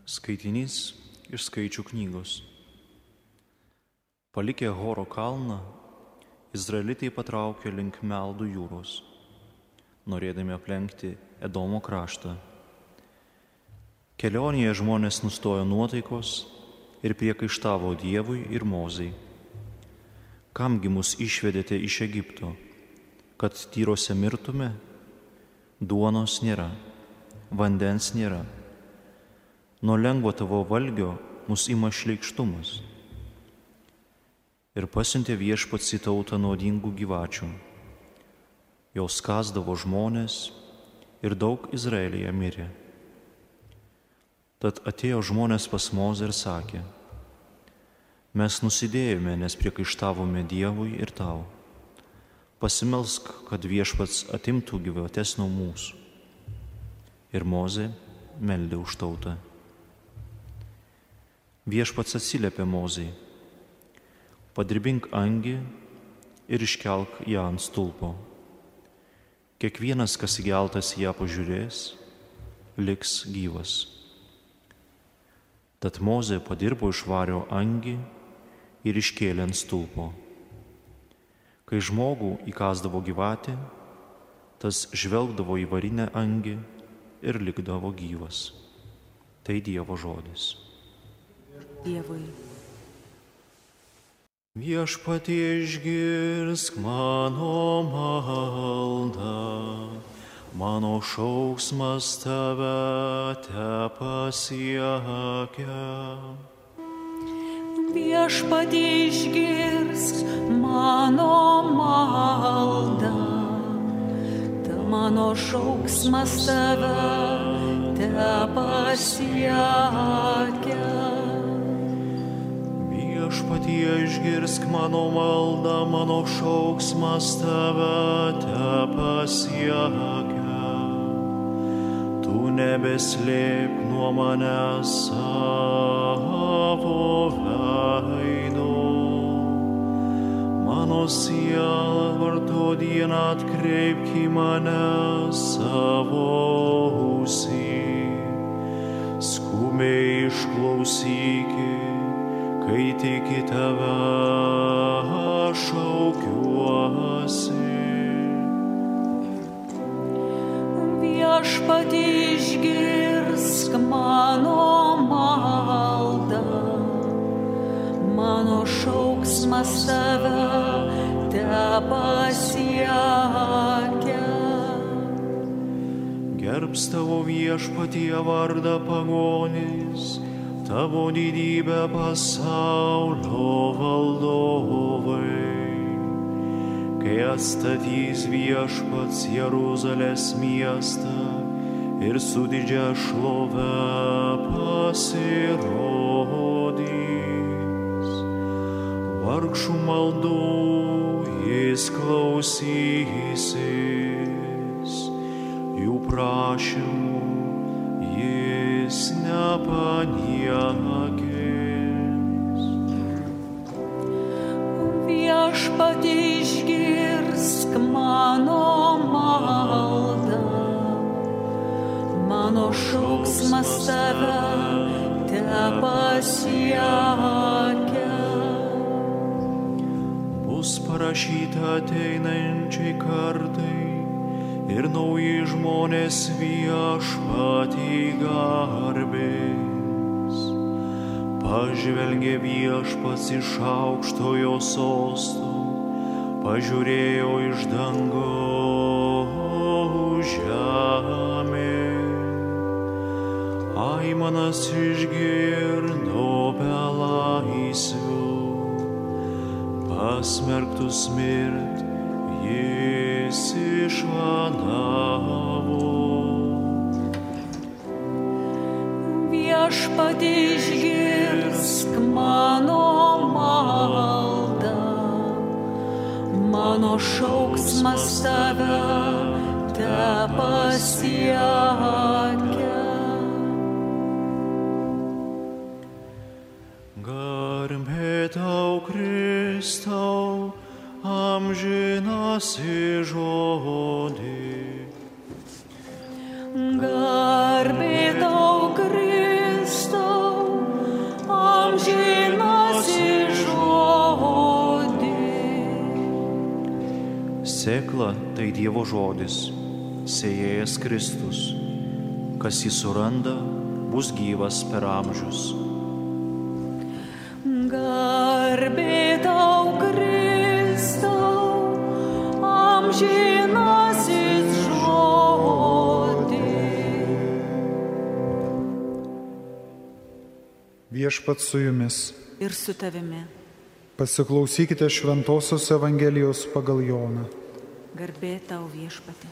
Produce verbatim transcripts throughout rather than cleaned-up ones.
Skaitinys iš Skaičių knygos. Palikę Horo kalną, izraelitai patraukė link Meldų jūros, norėdami aplenkti Edomo kraštą. Kelionėje žmonės nustojo nuotaikos ir priekaištavo Dievui ir Mozei. Kamgi mus išvedėte iš Egipto, kad tyrose mirtume? Duonos nėra, vandens nėra. Nuo lengvo tavo valgio mus ima šleikštumas. Ir pasiuntė Viešpats į tautą nuodingų gyvačių. Jos kasdavo žmonės ir daug Izraelyje mirė. Tad atėjo žmonės pas Mozę ir sakė: mes nusidėjome, nes priekaištavome Dievui ir tau. Pasimelsk, kad Viešpats atimtų gyvates nuo mūsų. Ir Mozė meldė už tautą. Viešpats atsiliepė Mozei: padirbink angį ir iškelk ją ant stulpo. Kiekvienas, kas įgeltas ją pažiūrės, liks gyvas. Tad Mozė padirbo iš vario angį ir iškėlė ant stulpo. Kai žmogų įkasdavo gyvatė, tas žvelgdavo į varinę angį ir likdavo gyvas. Tai Dievo žodis. Dievui. Viešpatie, išgirsk mano maldą, mano šauksmas tave tepasiekia. Viešpatie, išgirsk mano maldą, ta mano šauksmas tave tepasiekia. Viešpatie, išgirsk mano maldą, mano šauksmas tave tepasiekia. Tu nebeslėpk nuo manęs savo veido. Mano siela varto dieną atkreipk į mane savo ausį. Skubiai išklausykit, kai tik į tave šaukiuosi. Viešpatie, išgirsk mano maldą, mano šauksmas tave tepasiekia. Gerbs tavo Viešpatie vardą pagonys, tavo didybę pasaulio valdovai. Kai atstatys Viešpats Jeruzalės miestą ir su didžia šlove pasirodys. Vargšų maldų jis klausysis, jų prašymų jis nepaniekins. Viešpatie, išgirsk mano maldą, mano šauksmas tave tepasiekia. Bus parašyta ateinančiai kartai ir nauji žmonės Viešpatį garbins. Pažvelgė Viešpats iš aukštojo sosto, pažiūrėjo iš dangaus žemė. Aimanas išgirdo belaisvių, pasmerktus mirt jis išvadavo. Viešpatie, išgirsk mano maldą, mano šauksmas tave tepasiekia. Garbė tau, Kristau, amžinasi žodį. Garbė tau, Kristau, sėkla tai Dievo žodis, sėjėjas Kristus. Kas jį suranda, bus gyvas per amžius. Garbė tau, Kristau, amžinasis žodį. Viešpats su jumis. Ir su tavimi. Pasiklausykite Šventosios Evangelijos pagal Joną. Garbė tau, Viešpatie.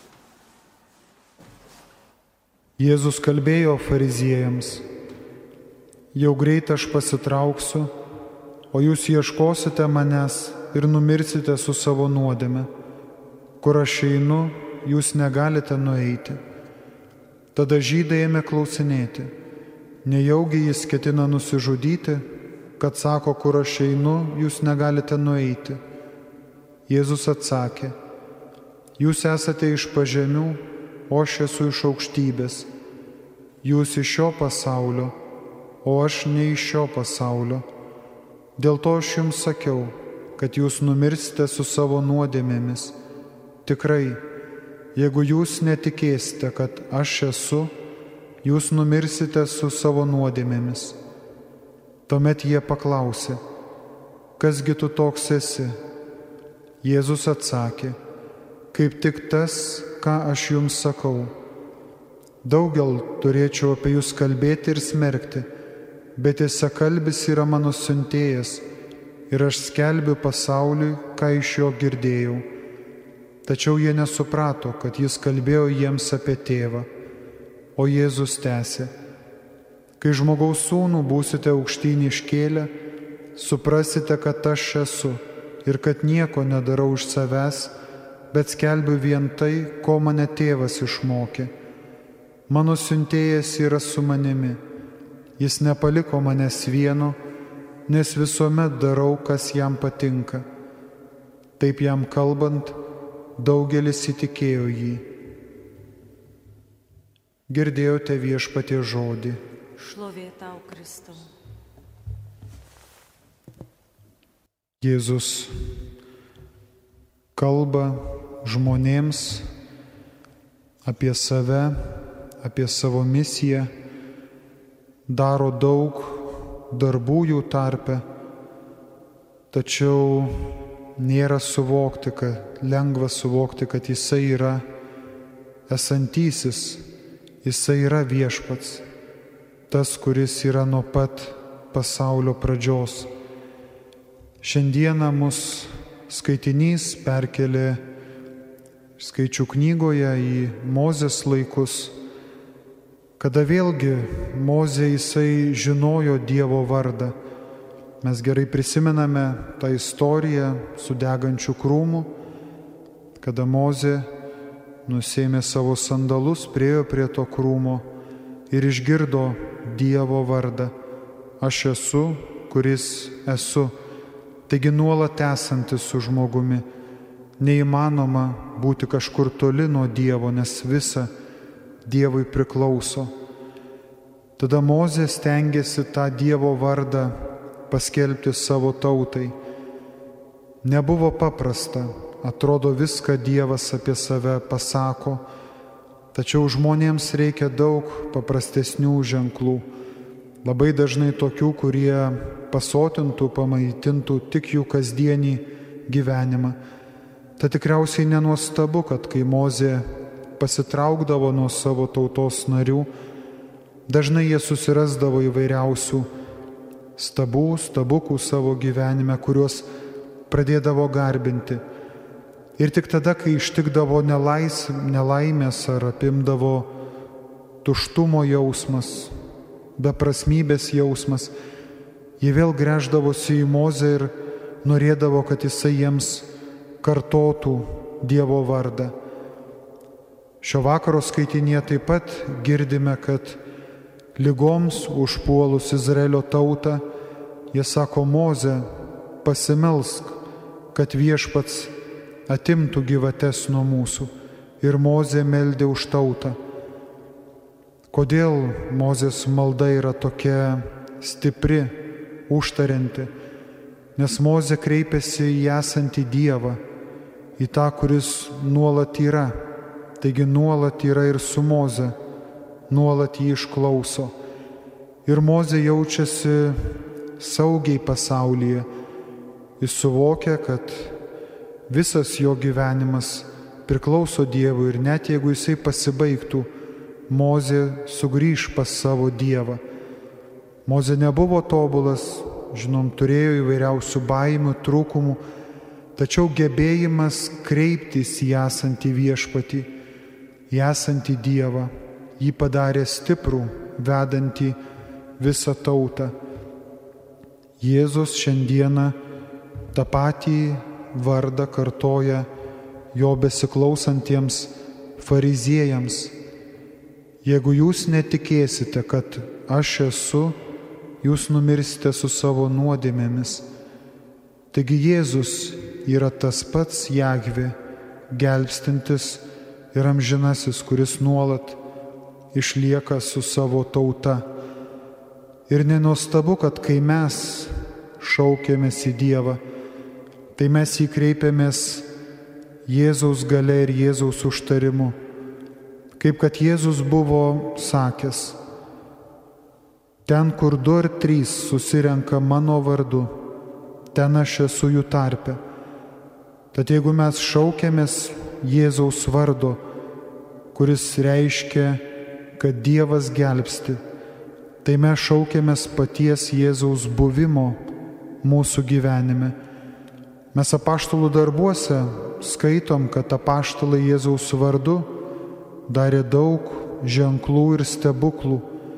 Jėzus kalbėjo fariziejams: jau greit aš pasitrauksiu, o jūs ieškosite manęs ir numirsite su savo nuodėme. Kur aš einu, jūs negalite nueiti. Tada žydai ėmė klausinėti: nejaugi jis ketina nusižudyti, kad sako, kur aš einu, jūs negalite nueiti? Jėzus atsakė: jūs esate iš pažemių, o aš esu iš aukštybės. Jūs iš šio pasaulio, o aš ne iš šio pasaulio. Dėl to aš jums sakiau, kad jūs numirsite su savo nuodėmėmis. Tikrai, jeigu jūs netikėsite, kad aš esu, jūs numirsite su savo nuodėmėmis. Tuomet jie paklausė: kasgi tu toks esi? Jėzus atsakė: kaip tik tas, ką aš jums sakau. Daugel turėčiau apie jūs kalbėti ir smerkti, bet tiesiakalbis yra mano siuntėjas ir aš skelbiu pasauliui, ką iš jo girdėjau. Tačiau jie nesuprato, kad jis kalbėjo jiems apie tėvą. O Jėzus tęsė: kai žmogaus sūnų būsite aukštyn iškėlę, suprasite, kad aš esu ir kad nieko nedarau iš savęs, bet skelbiu vien tai, ko mane tėvas išmokė. Mano siuntėjas yra su manimi. Jis nepaliko manęs vieno, nes visuomet darau, kas jam patinka. Taip jam kalbant, daugelis įtikėjo jį. Girdėjote Viešpaties žodį. Šlovė tau, Kristau. Jėzus kalba žmonėms apie save, apie savo misiją, daro daug darbų jų tarpe, tačiau nėra suvokti, kad lengva suvokti, kad jisai yra esantysis, jisai yra viešpats, tas, kuris yra nuo pat pasaulio pradžios. Šiandieną mus skaitinys perkelė Skaičių knygoje į Mozės laikus, kada vėlgi Mozė jisai žinojo Dievo vardą. Mes gerai prisimename tą istoriją su degančiu krūmu, kada Mozė nusėmė savo sandalus, priėjo prie to krūmo ir išgirdo Dievo vardą: aš esu, kuris esu. Taigi nuolat esantis su žmogumi. Neįmanoma būti kažkur toli nuo Dievo, nes visa Dievui priklauso. Tada Mozė stengėsi tą Dievo vardą paskelbti savo tautai. Nebuvo paprasta, atrodo viską Dievas apie save pasako, tačiau žmonėms reikia daug paprastesnių ženklų. Labai dažnai tokių, kurie pasotintų, pamaitintų tik jų kasdienį gyvenimą. Tai tikriausiai nenuostabu, kad kai Mozė pasitraukdavo nuo savo tautos narių, dažnai jie susirasdavo įvairiausių stabų, stabukų savo gyvenime, kuriuos pradėdavo garbinti. Ir tik tada, kai ištikdavo nelais, nelaimės ar apimdavo tuštumo jausmas, beprasmybės jausmas, jie vėl gręždavosi į Mozę ir norėdavo, kad jisai jiems kartotų Dievo vardą. Šio vakaro skaitinėje taip pat girdime, kad ligoms užpuolus Izraelio tautą, jie sako: Moze, pasimelsk, kad Viešpats atimtų gyvates nuo mūsų. Ir Mozė meldė už tautą. Kodėl Mozės malda yra tokia stipri, užtarianti? Nes Mozė kreipėsi į esantį Dievą į tą, kuris nuolat yra. Taigi nuolat yra ir su Moze, nuolat jį išklauso. Ir Mozė jaučiasi saugiai pasaulyje. Jis suvokia, kad visas jo gyvenimas priklauso Dievui ir net jeigu jisai pasibaigtų, Mozė sugrįž pas savo Dievą. Mozė nebuvo tobulas, žinom, turėjo įvairiausių baimių, trūkumų, tačiau gebėjimas kreiptis į esantį viešpatį, į esantį Dievą, jį padarė stiprų, vedantį visą tautą. Jėzus šiandieną tą patį vardą kartoja jo besiklausantiems fariziejams. Jeigu jūs netikėsite, kad aš esu, jūs numirsite su savo nuodėmėmis. Taigi Jėzus yra tas pats Jahvė, gelbstintis ir amžinasis, kuris nuolat išlieka su savo tauta. Ir nenuostabu, kad kai mes šaukėmės į Dievą, tai mes jį kreipiamės Jėzaus galia ir Jėzaus užtarimu. Kaip kad Jėzus buvo sakęs, ten, kur du ar trys susirenka mano vardu, ten aš esu jų tarpe. Tad jeigu mes šaukiamės Jėzaus vardo, kuris reiškia, kad Dievas gelbsti, tai mes šaukiamės paties Jėzaus buvimo mūsų gyvenime. Mes apaštalų darbuose skaitom, kad apaštalai Jėzaus vardu darė daug ženklų ir stebuklų.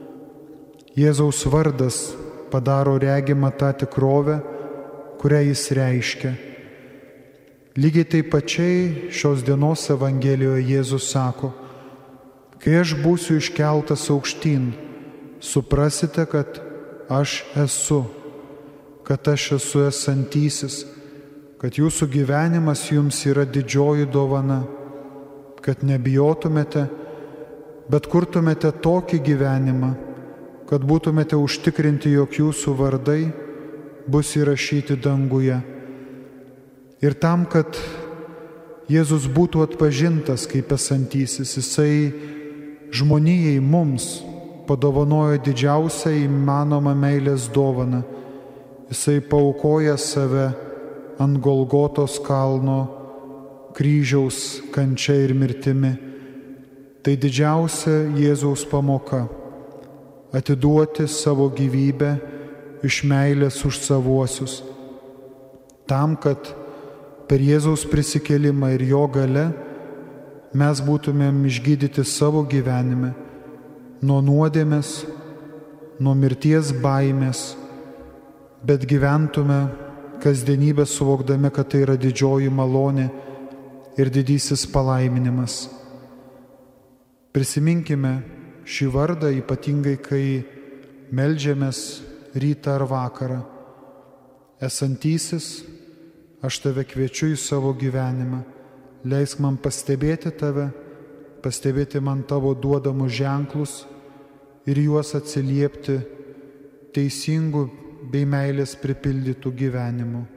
Jėzaus vardas padaro regimą tą tikrovę, kurią jis reiškia. Lygiai taip pačiai šios dienos Evangelijoje Jėzus sako, kai aš būsiu iškeltas aukštyn, suprasite, kad aš esu, kad aš esu esantysis, kad jūsų gyvenimas jums yra didžioji dovana, kad nebijotumėte, bet kurtumėte tokį gyvenimą, kad būtumėte užtikrinti, jog jūsų vardai bus įrašyti danguje. Ir tam, kad Jėzus būtų atpažintas kaip esantysis, jisai žmonijai mums padovanojo didžiausią įmanomą meilės dovaną. Jisai paaukoja save ant Golgotos kalno kryžiaus kančia ir mirtimi. Tai didžiausia Jėzaus pamoka – atiduoti savo gyvybę iš meilės už savuosius, tam, kad per Jėzaus prisikėlimą ir jo gale mes būtumėm išgydyti savo gyvenime nuo nuodėmės, nuo mirties baimės, bet gyventume kasdienybę suvokdami, kad tai yra didžioji malonė ir didysis palaiminimas. Prisiminkime šį vardą, ypatingai kai meldžiamės rytą ar vakarą. Esantysis, aš tave kviečiu į savo gyvenimą. Leisk man pastebėti tave, pastebėti man tavo duodamus ženklus ir juos atsiliepti teisingų bei meilės pripildytų gyvenimu.